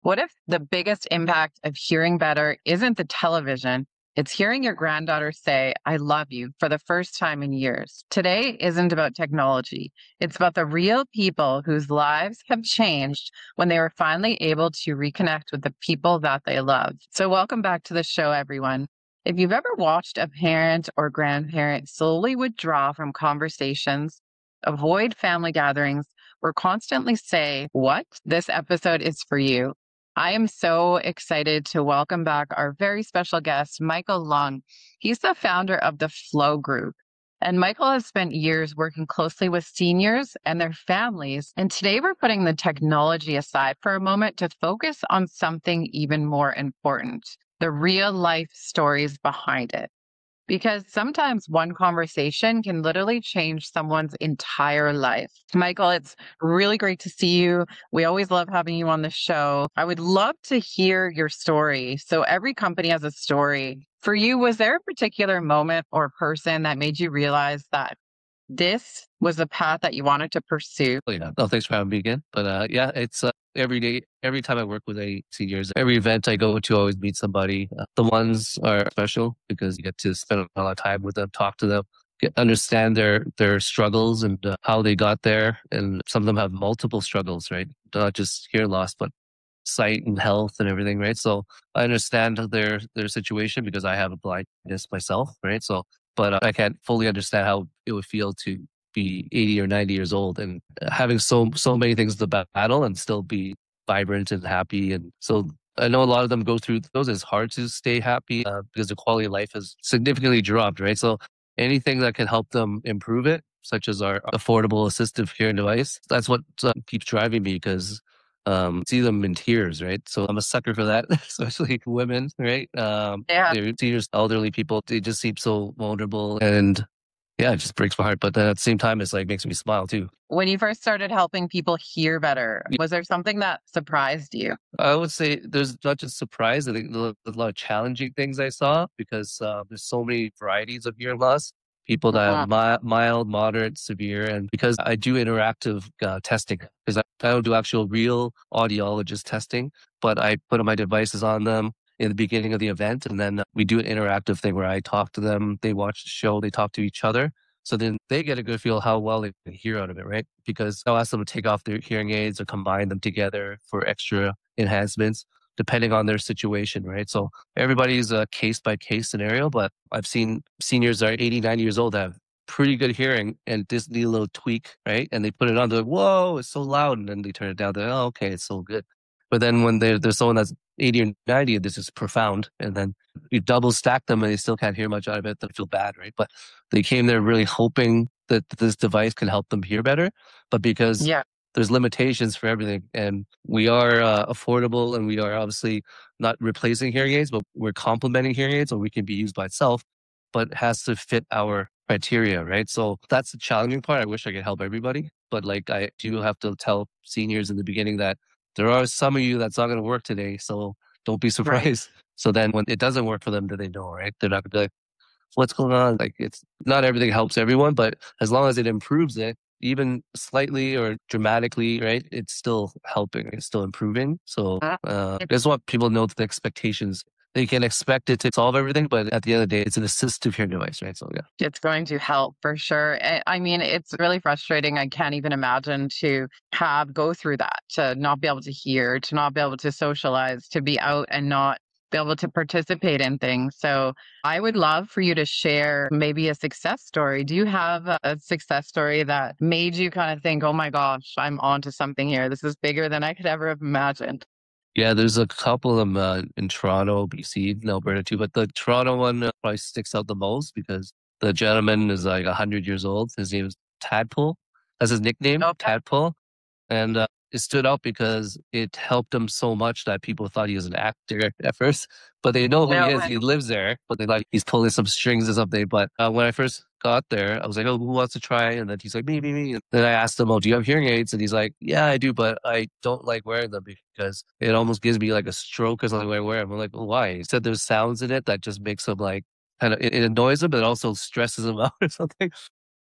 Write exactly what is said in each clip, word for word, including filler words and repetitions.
What if the biggest impact of hearing better isn't the television? It's hearing your granddaughter say, I love you for the first time in years. Today isn't about technology. It's about the real people whose lives have changed when they were finally able to reconnect with the people that they love. So, welcome back to the show, everyone. If you've ever watched a parent or grandparent slowly withdraw from conversations, avoid family gatherings, or constantly say, What? This episode is for you. I am so excited to welcome back our very special guest, Michael Lung. He's the founder of the Flow Group. And Michael has spent years working closely with seniors and their families. And today we're putting the technology aside for a moment to focus on something even more important, the real life stories behind it. Because sometimes one conversation can literally change someone's entire life. Michael, it's really great to see you. We always love having you on the show. I would love to hear your story. So every company has a story. For you, was there a particular moment or person that made you realize that this was the path that you wanted to pursue? Oh, yeah. No, thanks for having me again. But uh, yeah, it's uh, every day, every time I work with a seniors, every event I go to, I always meet somebody. Uh, the ones are special because you get to spend a lot of time with them, talk to them, get, understand their their struggles and uh, how they got there. And some of them have multiple struggles, right? Not just hearing loss, but sight and health and everything, right? So I understand their their situation because I have a blindness myself, right? So, but uh, I can't fully understand how it would feel to be eighty or ninety years old and having so so many things to battle and still be vibrant and happy. And so I know a lot of them go through those. It's hard to stay happy uh, because the quality of life has significantly dropped, right? So anything that can help them improve it, such as our affordable assistive hearing device, that's what uh, keeps driving me because um, see them in tears, right? So I'm a sucker for that, especially women, right? Um, Yeah. they're seniors, elderly people, they just seem so vulnerable and yeah, it just breaks my heart. But then at the same time, it's like makes me smile too. When you first started helping people hear better, was there something that surprised you? I would say there's not just surprise. I think there's a lot of challenging things I saw because uh, there's so many varieties of hearing loss. People that have Uh-huh. mi- mild, moderate, severe, and because I do interactive uh, testing, because I, I don't do actual real audiologist testing, but I put my devices on them in the beginning of the event, and then we do an interactive thing where I talk to them, they watch the show, they talk to each other. So then they get a good feel how well they can hear out of it, right? Because I'll ask them to take off their hearing aids or combine them together for extra enhancements depending on their situation, right? So everybody's a case by case scenario, but I've seen seniors that are eighty, ninety years old that have pretty good hearing and just need a little tweak, right? And they put it on, they're like, whoa, it's so loud. And then they turn it down. They're like, oh, okay, it's so good. But then when they're, there's someone that's eighty or ninety, this is profound. And then you double stack them and they still can't hear much out of it. They feel bad, right? But they came there really hoping that this device can help them hear better. But because Yeah. there's limitations for everything, and we are uh, affordable, and we are obviously not replacing hearing aids, but we're complementing hearing aids, or we can be used by itself, but it has to fit our criteria, right? So that's the challenging part. I wish I could help everybody, but like I do have to tell seniors in the beginning that there are some of you that's not going to work today, so don't be Right. surprised. So then when it doesn't work for them, then they know, right? They're not going to be like, what's going on? Like it's not everything helps everyone, but as long as it improves it, even slightly or dramatically, right? It's still helping. It's still improving. So Uh, uh, I just want people to know the expectations. They can expect it to solve everything, but at the end of the day, it's an assistive hearing device, right? So yeah. It's going to help for sure. I I mean, it's really frustrating. I can't even imagine to have go through that, to not be able to hear, to not be able to socialize, to be out and not be able to participate in things. So I would love for you to share maybe a success story. Do you have a, a success story that made you kind of think, oh my gosh, I'm onto something here. This is bigger than I could ever have imagined? Yeah, there's a couple of them uh, in Toronto, B C, and Alberta too, but the Toronto one uh, probably sticks out the most because the gentleman is like one hundred years old. His name is Tadpole. That's his nickname, Okay. Tadpole. And uh, it stood out because it helped him so much that people thought he was an actor at first, but they know who he No is. way. He lives there, but they like he's pulling some strings or something. But uh, when I first got there, I was like, "Oh, who wants to try?" And then he's like, "Me, me, me." And then I asked him, "Oh, do you have hearing aids?" And he's like, "Yeah, I do, but I don't like wearing them because it almost gives me like a stroke or something when I wear them." I'm like, well, "Why?" He said there's sounds in it that just makes him like kind of it, it annoys him, but it also stresses him out or something.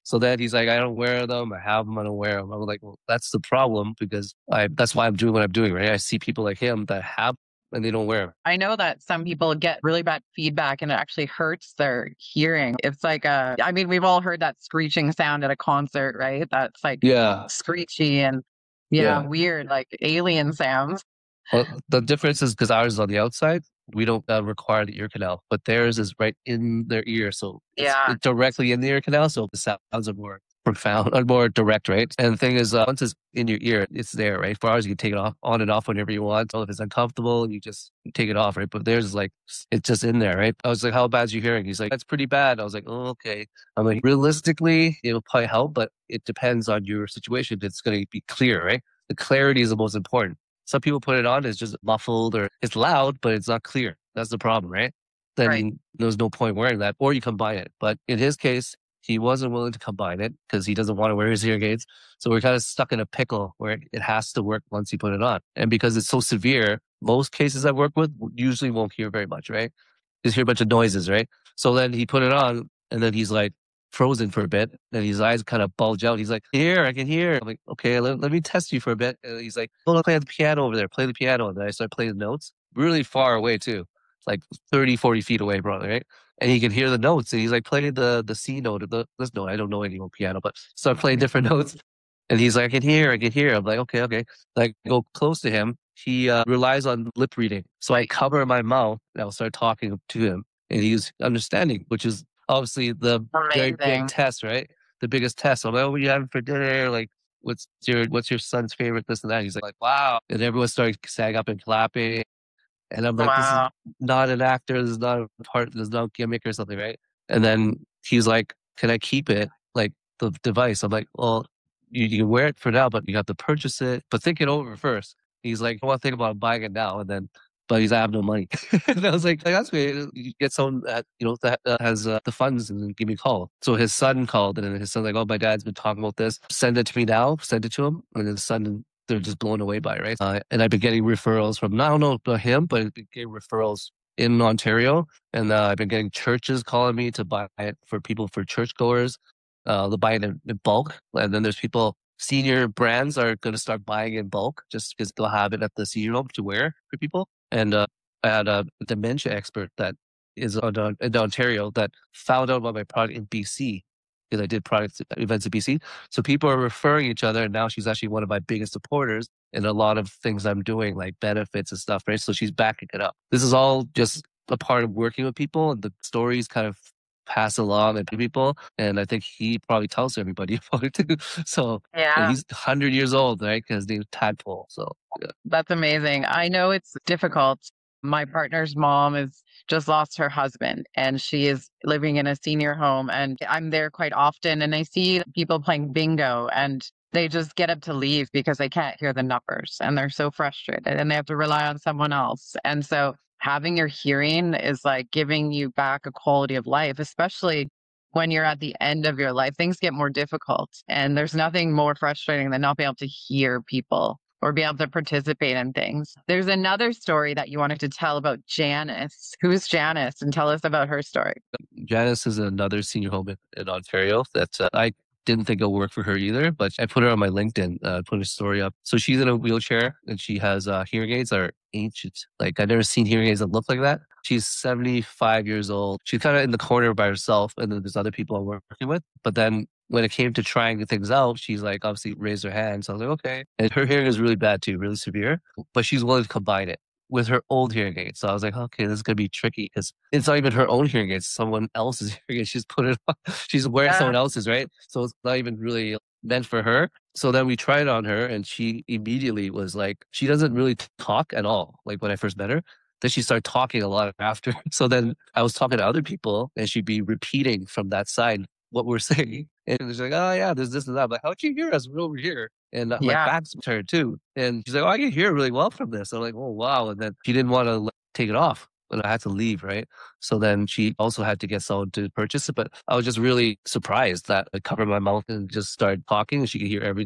So then he's like, I don't wear them. I have them. I don't wear them. I'm like, well, that's the problem because I, that's why I'm doing what I'm doing, right? I see people like him that have and they don't wear them. I know that some people get really bad feedback and it actually hurts their hearing. It's like a, I mean, we've all heard that screeching sound at a concert, right? That's like Yeah. screechy and yeah, Yeah. weird, like alien sounds. Well, the difference is because ours is on the outside, we don't uh, require the ear canal, but theirs is right in their ear. So it's, Yeah. it's directly in the ear canal. So the sounds are more profound, or more direct, right? And the thing is, uh, once it's in your ear, it's there, right? For ours, you can take it off, on and off whenever you want. So if it's uncomfortable, you just take it off, right? But theirs is like, it's just in there, right? I was like, how bad's your hearing? He's like, that's pretty bad. I was like, oh, okay. I'm like, realistically, it'll probably help, but it depends on your situation. It's going to be clear, right? The clarity is the most important. Some people put it on, it's just muffled or it's loud, but it's not clear. That's the problem, right? Then Right. there's no point wearing that, or you combine it. But in his case, he wasn't willing to combine it because he doesn't want to wear his hearing aids. So we're kind of stuck in a pickle where it has to work once you put it on. And because it's so severe, most cases I've worked with usually won't hear very much, right? Just hear a bunch of noises, right? So then he put it on and then he's like, frozen for a bit, and his eyes kind of bulge out. He's like, here, I can hear. I'm like, okay, let, let me test you for a bit. And he's like, oh, play the piano over there. Play the piano. And then I start playing the notes really far away too. It's like thirty, forty feet away, probably, right? And he can hear the notes. And he's like playing the, the C note, or the, this note. I don't know any more piano, but start playing different notes. And he's like, I can hear, I can hear. I'm like, okay, okay. Like, go close to him. He uh, relies on lip reading. So I cover my mouth and I'll start talking to him. And he's understanding, which is obviously the very big test, right? The biggest test. I'm like, oh, what are you having for dinner? Like, what's your what's your son's favorite? This and that. He's like, like wow. And everyone started standing up and clapping. And I'm like, wow. This is not an actor. This is not a part. There's no gimmick or something, right? And then he's like, can I keep it? Like the device. I'm like, well, you, you can wear it for now, but you have to purchase it. But think it over first. He's like, I want to think about buying it now. And then but he's, I have no money. And I was like, like, that's great. You get someone that, you know, that uh, has uh, the funds and give me a call. So his son called and his son's like, oh, my dad's been talking about this. Send it to me now. Send it to him. And his son, they're just blown away by it, right? Uh, and I've been getting referrals from, I don't know about him, but I've been getting referrals in Ontario. And uh, I've been getting churches calling me to buy it for people, for churchgoers. Uh, they'll buy it in, in bulk. And then there's people, senior brands are going to start buying in bulk just because they'll have it at the senior home to wear for people. And uh, I had a dementia expert that is on, uh, in Ontario that found out about my product in B C because I did product events in B C. So people are referring each other, and now she's actually one of my biggest supporters in a lot of things I'm doing, like benefits and stuff, right? So she's backing it up. This is all just a part of working with people, and the stories kind of pass along to people. And I think he probably tells everybody about it too. So yeah, he's one hundred years old, right? Because his name's Tadpole. So yeah. That's amazing. I know it's difficult. My partner's mom has just lost her husband and she is living in a senior home, and I'm there quite often and I see people playing bingo and they just get up to leave because they can't hear the numbers and they're so frustrated and they have to rely on someone else. And so having your hearing is like giving you back a quality of life, especially when you're at the end of your life. Things get more difficult and there's nothing more frustrating than not being able to hear people or be able to participate in things. There's another story that you wanted to tell about Janice. Who's Janice? And tell us about her story. Janice is another senior home in, in Ontario that uh, I didn't think it'll work for her either, but I put her on my LinkedIn, uh, put a story up. So she's in a wheelchair and she has uh, hearing aids that are ancient. Like I've never seen hearing aids that look like that. She's seventy-five years old. She's kind of in the corner by herself and then there's other people I'm working with. But then when it came to trying things out, she's like obviously raised her hand. So I was like, okay. And her hearing is really bad too, really severe, but she's willing to combine it with her old hearing aids. So I was like, okay, this is going to be tricky because it's not even her own hearing aids, someone else's hearing aids. She's put it on, she's wearing yeah. someone else's, right? So it's not even really meant for her. So then we tried on her and she immediately was like, she doesn't really talk at all. Like when I first met her, then she started talking a lot after. So then I was talking to other people and she'd be repeating from that side what we're saying. And she's like, oh yeah, there's this and that. I'm like, how'd you hear us? We're over here. And uh, yeah. my back's to her too. And she's like, oh, I can hear really well from this. I'm like, oh wow. And then she didn't want to take it off, but I had to leave, right? So then she also had to get someone to purchase it. But I was just really surprised that I covered my mouth and just started talking and she could hear everything.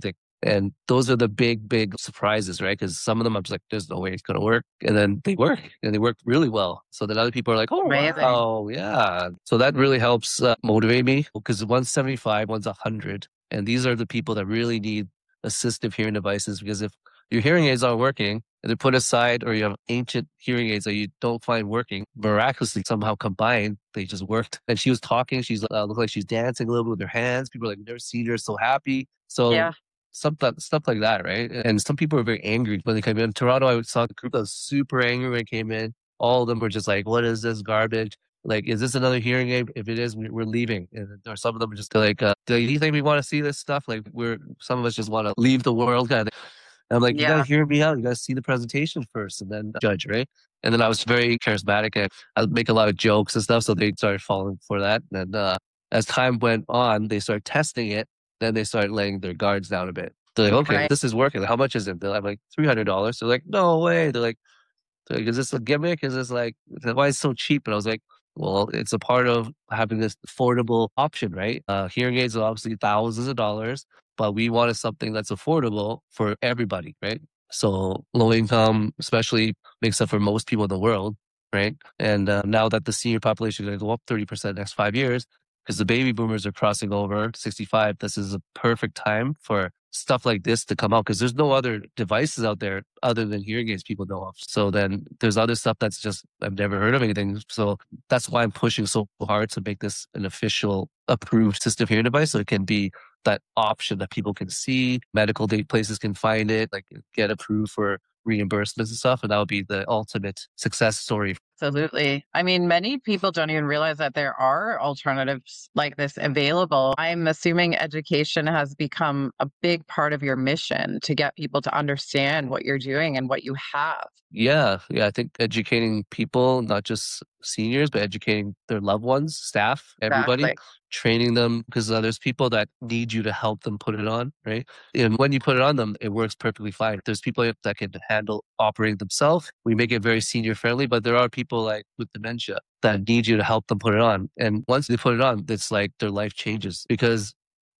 And those are the big, big surprises, right? Because some of them I'm just like, there's no way it's going to work. And then they work and they work really well. So then other people are like, oh, Amazing. wow. Yeah. So that really helps uh, motivate me because one's seventy-five, one's one hundred. And these are the people that really need assistive hearing devices because if your hearing aids aren't working and they're put aside or you have ancient hearing aids that you don't find working, miraculously somehow combined, they just worked. And she was talking. She's uh, looked like she's dancing a little bit with her hands. People are like, never seen her so happy. So Yeah. stuff stuff like that, right? And some people were very angry when they came in. Toronto, I saw a group that was super angry when it came in. All of them were just like, "What is this garbage? Like, is this another hearing aid? If it is, we- we're leaving." And or some of them are just like, uh, "Do you think we want to see this stuff? Like, we're some of us just want to leave the world." Kind of. And I'm like, "You got to Yeah. hear me out. You got to see the presentation first, and then judge, right?" And then I was very charismatic and I'd make a lot of jokes and stuff, so they started falling for that. And uh, as time went on, they started testing it. Then they started laying their guards down a bit. They're like, okay, Right. this is working. How much is it? They're like, like three hundred dollars. They're like, no way. They're like, they're like, is this a gimmick? Is this like, why is it so cheap? And I was like, well, it's a part of having this affordable option, right? Uh, hearing aids are obviously thousands of dollars, but we wanted something that's affordable for everybody, right? So low income, especially makes up for most people in the world, right? And uh, now that the senior population is going to go up thirty percent next five years, because the baby boomers are crossing over sixty-five, this is a perfect time for stuff like this to come out because there's no other devices out there other than hearing aids people know of. So then there's other stuff that's just, I've never heard of anything. So that's why I'm pushing so hard to make this an official approved assistive hearing device. So it can be that option that people can see, medical date places can find it, like get approved for reimbursements and stuff. And that would be the ultimate success story. Absolutely. I mean, many people don't even realize that there are alternatives like this available. I'm assuming education has become a big part of your mission to get people to understand what you're doing and what you have. Yeah, yeah. I think educating people, not just seniors, but educating their loved ones, staff, everybody, Exactly. training them because uh, there's people that need you to help them put it on, right? And when you put it on them, it works perfectly fine. There's people that can handle operating themselves. We make it very senior friendly, but there are people like with dementia that need you to help them put it on. And once they put it on, it's like their life changes because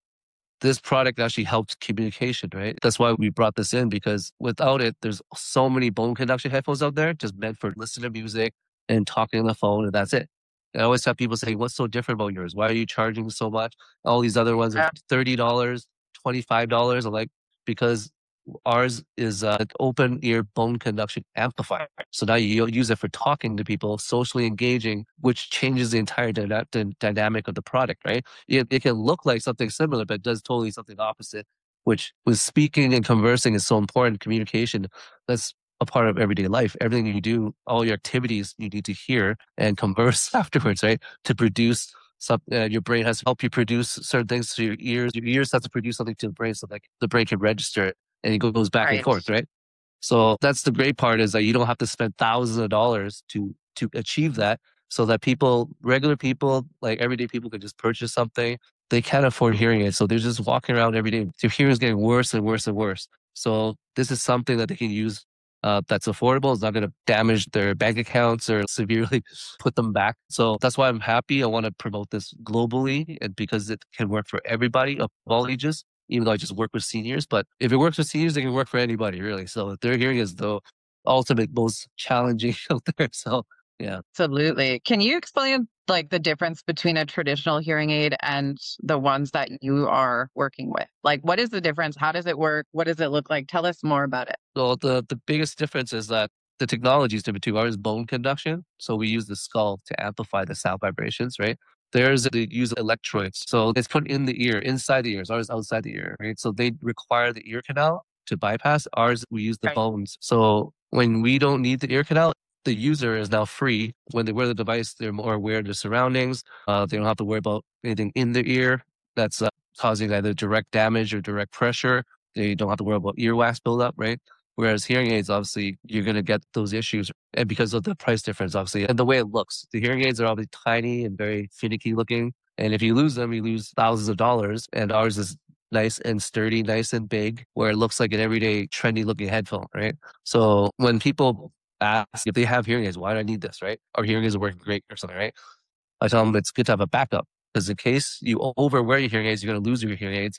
this product actually helps communication, right? That's why we brought this in because without it, there's so many bone conduction headphones out there just meant for listening to music and talking on the phone, and that's it. I always have people say, what's so different about yours? Why are you charging so much? All these other ones are Yeah. thirty dollars, twenty-five dollars. I'm like, because ours is uh, an open ear bone conduction amplifier. So now you use it for talking to people, socially engaging, which changes the entire dyna- the dynamic of the product, right? It, it can look like something similar, but it does totally something opposite, which with speaking and conversing is so important. Communication, that's a part of everyday life. Everything you do, all your activities, you need to hear and converse afterwards, right? To produce some, uh, your brain has to help you produce certain things to your ears. Your ears have to produce something to the brain so like the brain can register it and it goes back and Right. forth, right? So that's the great part is that you don't have to spend thousands of dollars to to achieve that. So that people, regular people, like everyday people, can just purchase something. They can't afford hearing it, so they're just walking around every day. Their hearing is getting worse and worse and worse. So this is something that they can use uh, that's affordable. It's not going to damage their bank accounts or severely put them back. So that's why I'm happy. I want to promote this globally, and because it can work for everybody of all ages even though I just work with seniors. But if it works with seniors, it can work for anybody, really. So their hearing is the ultimate, most challenging out there. So yeah. Absolutely. Can you explain like the difference between a traditional hearing aid and the ones that you are working with? Like, what is the difference? How does it work? What does it look like? Tell us more about it. So the, the biggest difference is that the technology is different too. Ours is bone conduction. So we use the skull to amplify the sound vibrations, right? There's they use electrodes. So it's put in the ear, inside the ears. Ours is outside the ear, right? So they require the ear canal to bypass. Ours, we use the Right. bones. So when we don't need the ear canal, the user is now free. When they wear the device, they're more aware of their surroundings. Uh, they don't have to worry about anything in their ear that's uh, causing either direct damage or direct pressure. They don't have to worry about earwax buildup, right? Whereas hearing aids, obviously, you're going to get those issues. And because of the price difference, obviously, and the way it looks, the hearing aids are obviously tiny and very finicky looking. And if you lose them, you lose thousands of dollars. And ours is nice and sturdy, nice and big, where it looks like an everyday trendy looking headphone, right? So when people ask if they have hearing aids, why do I need this, right? Our hearing aids are working great or something, right? I tell them it's good to have a backup because in case you overwear your hearing aids, you're going to lose your hearing aids.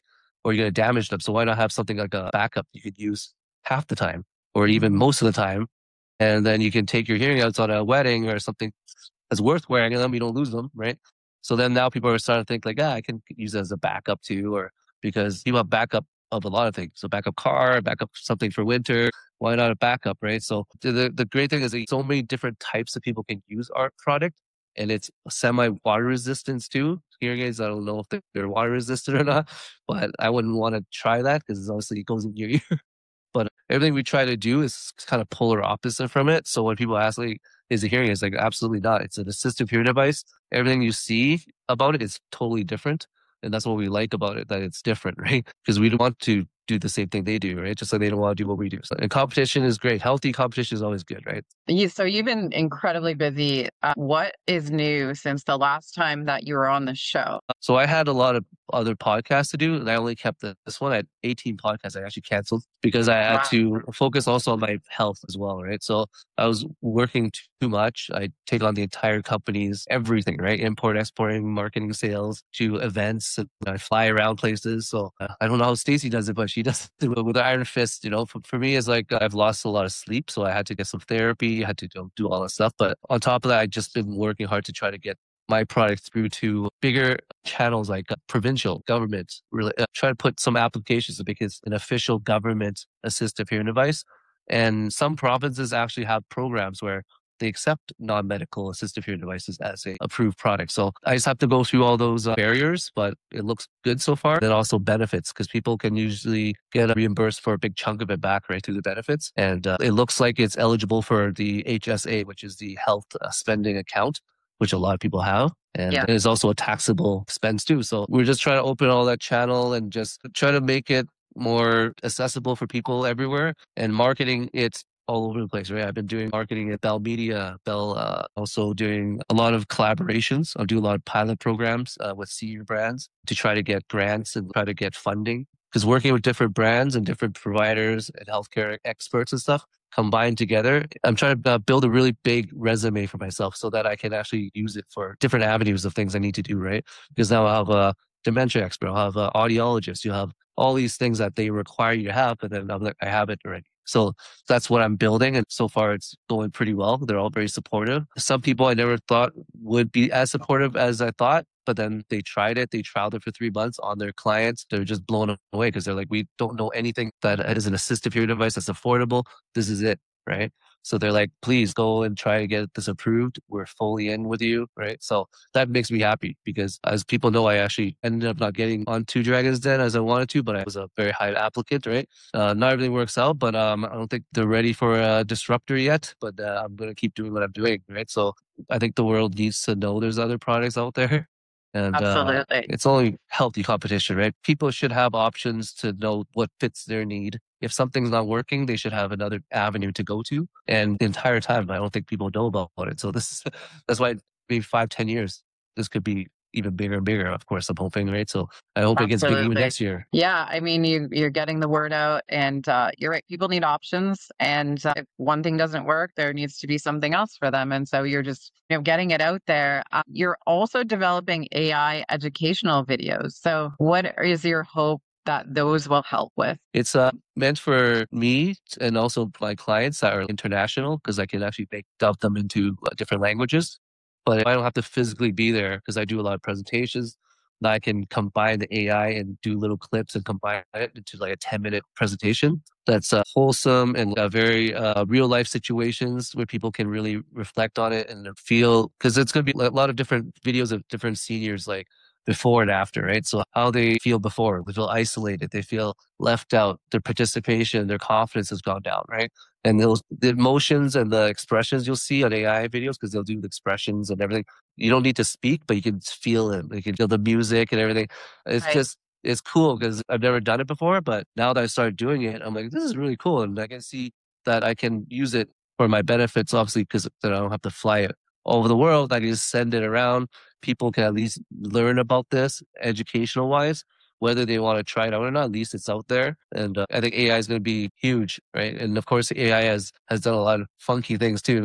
or you're going to damage them. So why not have something like a backup you could use half the time or even most of the time? And then you can take your hearing aids on a wedding or something that's worth wearing them. You don't lose them, right? So then now people are starting to think like, ah, I can use it as a backup too, or because people have backup of a lot of things. So backup car, backup something for winter. Why not a backup, right? So the the great thing is that so many different types of people can use our product, and it's semi water resistance too. Hearing aids, I don't know if they're water resistant or not, but I wouldn't want to try that because obviously it goes in your ear. But everything we try to do is kind of polar opposite from it. So when people ask, like, is it hearing? It's like, absolutely not. It's an assistive hearing device. Everything you see about it is totally different. And that's what we like about it, that it's different, right? Because we don't want to do the same thing they do, right? Just like they don't want to do what we do. So, and competition is great. Healthy competition is always good, right? You, so you've been incredibly busy. Uh, what is new since the last time that you were on the show? So I had a lot of other podcasts to do, and I only kept the, this one. I had eighteen podcasts I actually canceled because I had wow. to focus also on my health as well, right? So I was working too much. I take on the entire company's everything, right? Import, exporting, marketing, sales, to events. And I fly around places. So uh, I don't know how Stacey does it, but she does it with an iron fist. You know, for, for me, it's like uh, I've lost a lot of sleep, so I had to get some therapy. I had to do, do all that stuff. But on top of that, I just been working hard to try to get my product through to bigger channels like uh, provincial government, really uh, try to put some applications to make it an official government assistive hearing device. And some provinces actually have programs where they accept non-medical assistive hearing devices as a approved product. So I just have to go through all those uh, barriers, but it looks good so far. Then also benefits, because people can usually get reimbursed for a big chunk of it back right through the benefits. And uh, it looks like it's eligible for the H S A, which is the health uh, spending account, which a lot of people have. And yeah. It is also a taxable expense too. So we're just trying to open all that channel and just try to make it more accessible for people everywhere, and marketing it all over the place, right? I've been doing marketing at Bell Media, Bell, uh, also doing a lot of collaborations. I'll do a lot of pilot programs uh, with senior brands to try to get grants and try to get funding. Because working with different brands and different providers and healthcare experts and stuff combined together, I'm trying to uh, build a really big resume for myself so that I can actually use it for different avenues of things I need to do, right? Because now I'll have a dementia expert, I'll have an audiologist, you'll have all these things that they require you to have, but then I'm like, I have it already. So that's what I'm building. And so far it's going pretty well. They're all very supportive. Some people I never thought would be as supportive as I thought, but then they tried it. They trialed it for three months on their clients. They're just blown away because they're like, we don't know anything that is an assistive hearing device that's affordable. This is it, right? So they're like, please go and try to get this approved. We're fully in with you, right? So that makes me happy because as people know, I actually ended up not getting on to Dragon's Den as I wanted to, but I was a very high applicant, right? Uh, not everything works out, but um, I don't think they're ready for a disruptor yet, but uh, I'm going to keep doing what I'm doing, right? So I think the world needs to know there's other products out there. And uh, it's only healthy competition, right? People should have options to know what fits their need. If something's not working, they should have another avenue to go to. And the entire time, I don't think people know about it. So this is, that's why maybe five, ten years, this could be even bigger and bigger, of course, I'm hoping, right? So I hope Absolutely. It gets big even next year. Yeah, I mean, you, you're getting the word out and uh, you're right. People need options. And uh, if one thing doesn't work, there needs to be something else for them. And so you're just, you know, getting it out there. Uh, you're also developing A I educational videos. So what is your hope that those will help with? It's uh, meant for me and also my clients that are international, because I can actually make dub them into uh, different languages. But if I don't have to physically be there, because I do a lot of presentations, I can combine the A I and do little clips and combine it into like a ten minute presentation that's uh, wholesome and uh, very uh, real life situations where people can really reflect on it and feel, because it's going to be a lot of different videos of different seniors, like before and after, right? So how they feel before, they feel isolated, they feel left out, their participation, their confidence has gone down, right? And those the emotions and the expressions you'll see on A I videos, because they'll do the expressions and everything. You don't need to speak, but you can feel it. You can feel the music and everything. It's right. just, it's cool because I've never done it before, but now that I started doing it, I'm like, this is really cool. And I can see that I can use it for my benefits, obviously, because then I don't have to fly it all over the world. I can just send it around. People can at least learn about this educational wise, whether they want to try it out or not. At least it's out there. And uh, I think A I is going to be huge, right? And of course, A I has, has done a lot of funky things too.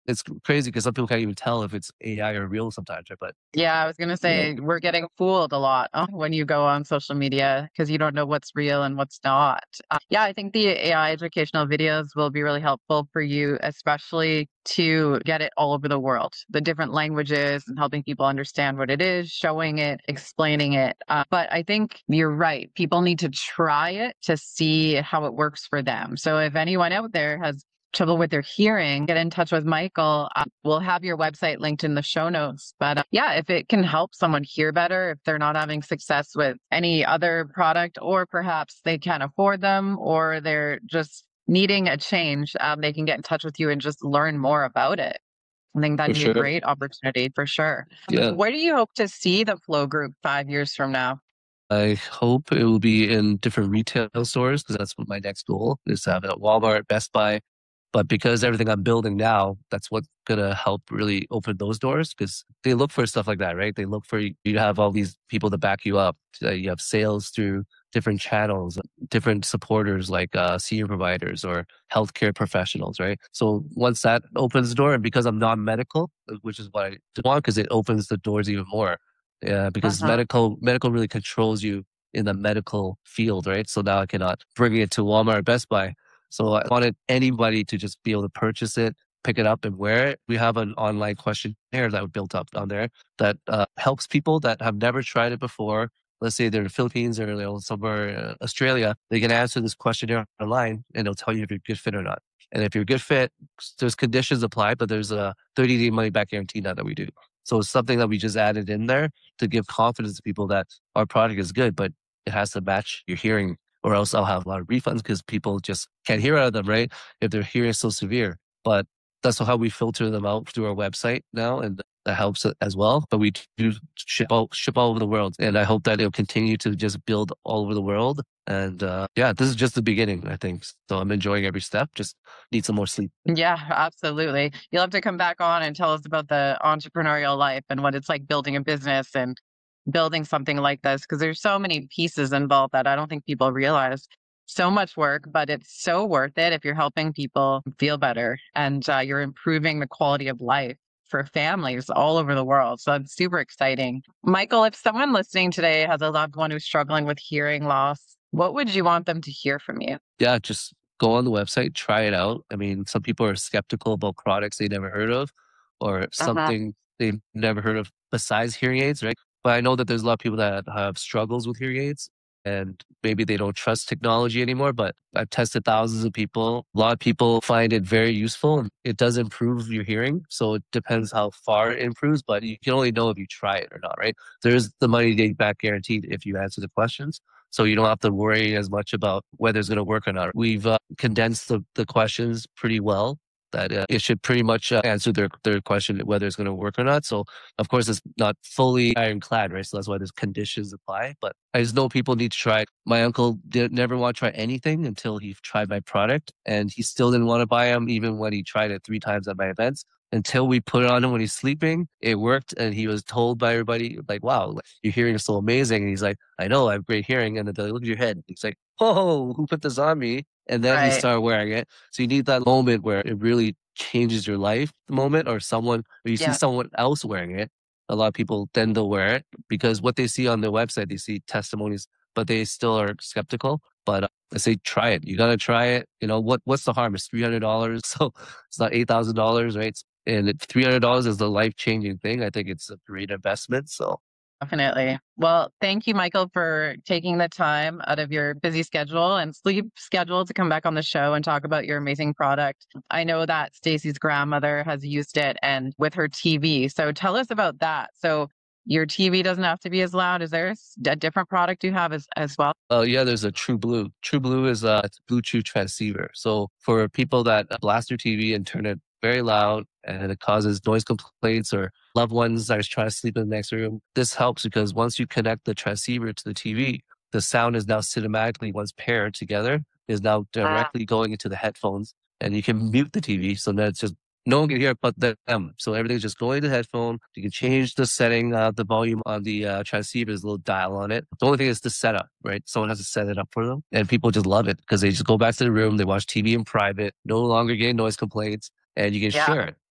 it's crazy because some people can't even tell if it's A I or real sometimes, right? But Yeah, I was going to yeah, say we're getting fooled a lot uh, when you go on social media because you don't know what's real and what's not. Uh, yeah, I think the A I educational videos will be really helpful for you, especially to get it all over the world, the different languages and helping people understand what it is, showing it, explaining it. Uh, but I think you're right. People need to try it to see how it works for them. So if anyone out there has trouble with their hearing, get in touch with Michael. Uh, we'll have your website linked in the show notes. But uh, yeah, if it can help someone hear better, if they're not having success with any other product, or perhaps they can't afford them, or they're just needing a change, um, they can get in touch with you and just learn more about it. I think for that'd be a sure. great opportunity for sure. Yeah. Where do you hope to see the Flow Group five years from now? I hope it will be in different retail stores because that's what my next goal is to have it at Walmart, Best Buy. But because everything I'm building now, that's what's going to help really open those doors because they look for stuff like that, right? They look for you to have all these people to back you up. Uh, You have sales through different channels, different supporters like uh, senior providers or healthcare professionals, right? So once that opens the door, and because I'm non-medical, which is what I want, because it opens the doors even more. Yeah, because Uh-huh. medical medical really controls you in the medical field, right? So now I cannot bring it to Walmart or Best Buy. So I wanted anybody to just be able to purchase it, pick it up and wear it. We have an online questionnaire that we built up on there that uh, helps people that have never tried it before. Let's say they're in the Philippines or you know, somewhere in Australia, they can answer this questionnaire online and it'll tell you if you're a good fit or not. And if you're a good fit, there's conditions applied, but there's a thirty day money back guarantee now that we do. So it's something that we just added in there to give confidence to people that our product is good, but it has to match your hearing or else I'll have a lot of refunds because people just can't hear out of them, right? If their hearing is so severe. But that's how we filter them out through our website now. And that helps as well. But we do ship all, ship all over the world. And I hope that it'll continue to just build all over the world. And uh, yeah, this is just the beginning, I think. So I'm enjoying every step. Just need some more sleep. Yeah, absolutely. You'll have to come back on and tell us about the entrepreneurial life and what it's like building a business and building something like this, because there's so many pieces involved that I don't think people realize. So much work, but it's so worth it if you're helping people feel better and uh, you're improving the quality of life for families all over the world. So it's super exciting. Michael, if someone listening today has a loved one who's struggling with hearing loss, what would you want them to hear from you? Yeah, just go on the website, try it out. I mean, some people are skeptical about products they never heard of or Uh-huh. something they've never heard of besides hearing aids, right? But I know that there's a lot of people that have struggles with hearing aids and maybe they don't trust technology anymore, but I've tested thousands of people. A lot of people find it very useful and it does improve your hearing. So it depends how far it improves, but you can only know if you try it or not, right? There's the money back guaranteed if you answer the questions. So you don't have to worry as much about whether it's going to work or not. We've uh, condensed the, the questions pretty well that uh, it should pretty much uh, answer their, their question whether it's going to work or not. So of course it's not fully ironclad, right? So that's why there's conditions apply. But I just know people need to try it. My uncle did never want to try anything until he tried my product and he still didn't want to buy them even when he tried it three times at my events until we put it on him when he's sleeping. It worked. And he was told by everybody, like, wow, your hearing is so amazing. And he's like, I know I have great hearing. And then they look at your head. He's like, oh, who put this on me? And then you Right. start wearing it. So you need that moment where it really changes your life, the moment, or someone, or you see Yeah. someone else wearing it. A lot of people then they'll wear it because what they see on their website, they see testimonies, but they still are skeptical. But uh, I say, try it. You got to try it. You know, what, what's the harm? It's three hundred dollars. So it's not eight thousand dollars, right? And it, three hundred dollars is the life changing thing. I think it's a great investment. So Definitely. Well, thank you, Michael, for taking the time out of your busy schedule and sleep schedule to come back on the show and talk about your amazing product. I know that Stacy's grandmother has used it and with her T V. So tell us about that. So your T V doesn't have to be as loud. Is there a different product you have as, as well? Oh, uh, yeah, there's a True Blue. True Blue is a Bluetooth transceiver. So for people that blast their T V and turn it very loud and it causes noise complaints or loved ones that are trying to sleep in the next room, this helps because once you connect the transceiver to the T V, the sound is now cinematically, once paired together, is now directly going into the headphones and you can mute the T V. So then it's just no one can hear it but them. So everything's just going to the headphone. You can change the setting, uh, the volume on the uh, transceiver. There's a little dial on it. The only thing is the setup, right? Someone has to set it up for them. And people just love it because they just go back to the room. They watch T V in private, no longer getting noise complaints, and you can Yeah. share it.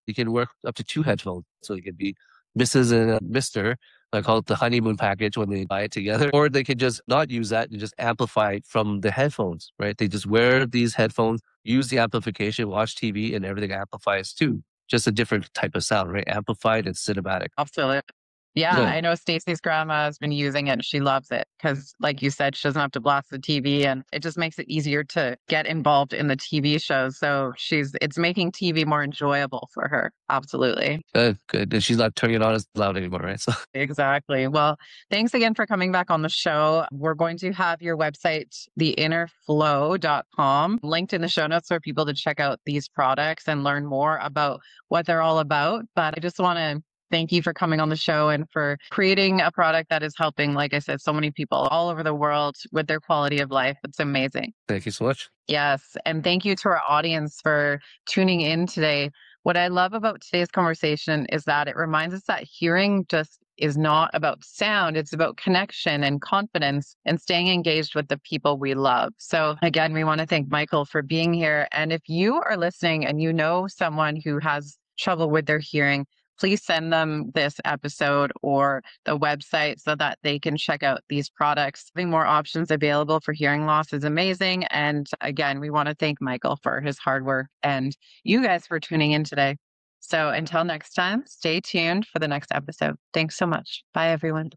You can work up to two headphones. So it could be Missus and uh, Mister I call it the honeymoon package when they buy it together. Or they could just not use that and just amplify it from the headphones, right? They just wear these headphones, use the amplification, watch T V, and everything amplifies too. Just a different type of sound, right? Amplified and cinematic. Absolutely. Yeah, Yeah. I know Stacy's grandma has been using it and she loves it because, like you said, she doesn't have to blast the T V and it just makes it easier to get involved in the T V shows. So she's it's making T V more enjoyable for her. Absolutely. Good, good. And she's not turning it on as loud anymore, right? So Exactly. Well, thanks again for coming back on the show. We're going to have your website, the inner flow dot com, linked in the show notes for people to check out these products and learn more about what they're all about. But I just want to thank you for coming on the show and for creating a product that is helping, like I said, so many people all over the world with their quality of life. It's amazing. thank you so much. Yes. And thank you to our audience for tuning in today. What I love about today's conversation is that it reminds us that hearing just is not about sound. It's about connection and confidence and staying engaged with the people we love. So again, we want to thank Michael for being here. And if you are listening and you know someone who has trouble with their hearing, please send them this episode or the website so that they can check out these products. Having more options available for hearing loss is amazing. And again, we want to thank Michael for his hard work and you guys for tuning in today. So until next time, stay tuned for the next episode. Thanks so much. Bye, everyone.